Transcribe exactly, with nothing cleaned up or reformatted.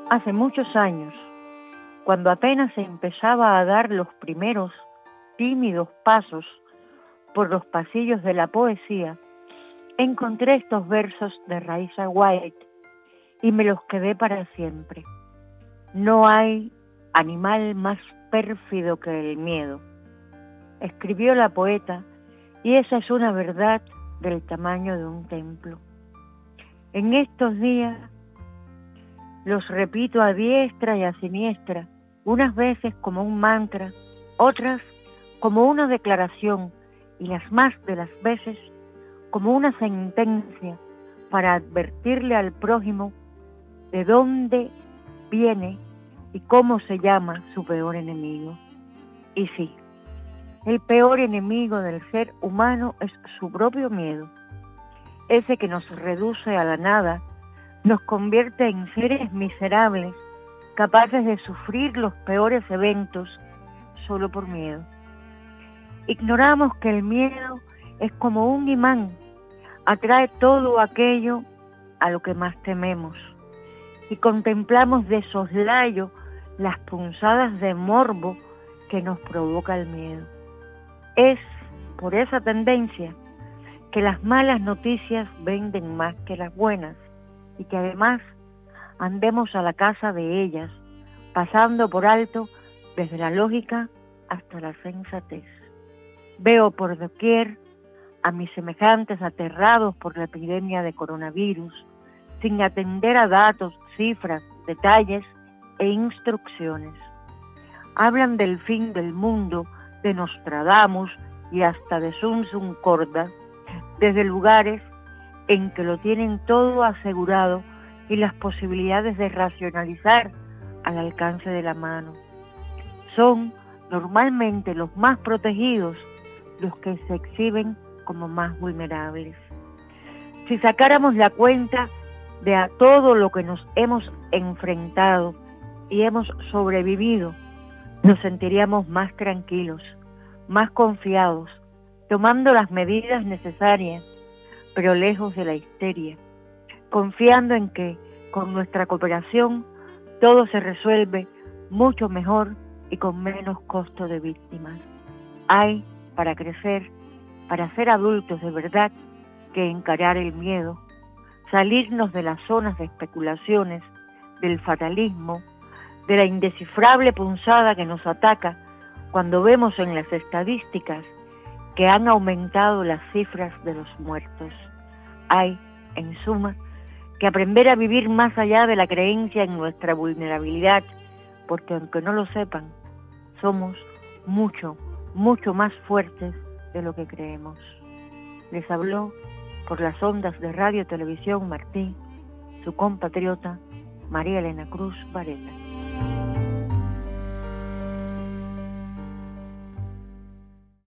Hace muchos años, cuando apenas se empezaba a dar los primeros tímidos pasos por los pasillos de la poesía, encontré estos versos de Raissa White y me los quedé para siempre. No hay animal más pérfido que el miedo, escribió la poeta, y esa es una verdad del tamaño de un templo. En estos días los repito a diestra y a siniestra, unas veces como un mantra, otras como una declaración, y las más de las veces como una sentencia para advertirle al prójimo de dónde viene y cómo se llama su peor enemigo. Y sí, el peor enemigo del ser humano es su propio miedo, ese que nos reduce a la nada, nos convierte en seres miserables, capaces de sufrir los peores eventos solo por miedo. Ignoramos que el miedo es como un imán, atrae todo aquello a lo que más tememos, y contemplamos de soslayo las punzadas de morbo que nos provoca el miedo. Es por esa tendencia que las malas noticias venden más que las buenas, y que además andemos a la caza de ellas, pasando por alto desde la lógica hasta la sensatez. Veo por doquier a mis semejantes aterrados por la epidemia de coronavirus, sin atender a datos, cifras, detalles e instrucciones. Hablan del fin del mundo, de Nostradamus y hasta de Sun Sun Corda, desde lugares en que lo tienen todo asegurado y las posibilidades de racionalizar al alcance de la mano. Son normalmente los más protegidos los que se exhiben como más vulnerables. Si sacáramos la cuenta de a todo lo que nos hemos enfrentado y hemos sobrevivido, nos sentiríamos más tranquilos, más confiados, tomando las medidas necesarias, pero lejos de la histeria, confiando en que con nuestra cooperación todo se resuelve mucho mejor y con menos costo de víctimas. Hay, para crecer, para ser adultos de verdad, que encarar el miedo, salirnos de las zonas de especulaciones, del fatalismo, de la indescifrable punzada que nos ataca cuando vemos en las estadísticas que han aumentado las cifras de los muertos. Hay, en suma, que aprender a vivir más allá de la creencia en nuestra vulnerabilidad, porque aunque no lo sepan, somos mucho, mucho más fuertes de lo que creemos. Les habló por las ondas de Radio Televisión Martí, su compatriota María Elena Cruz Varela.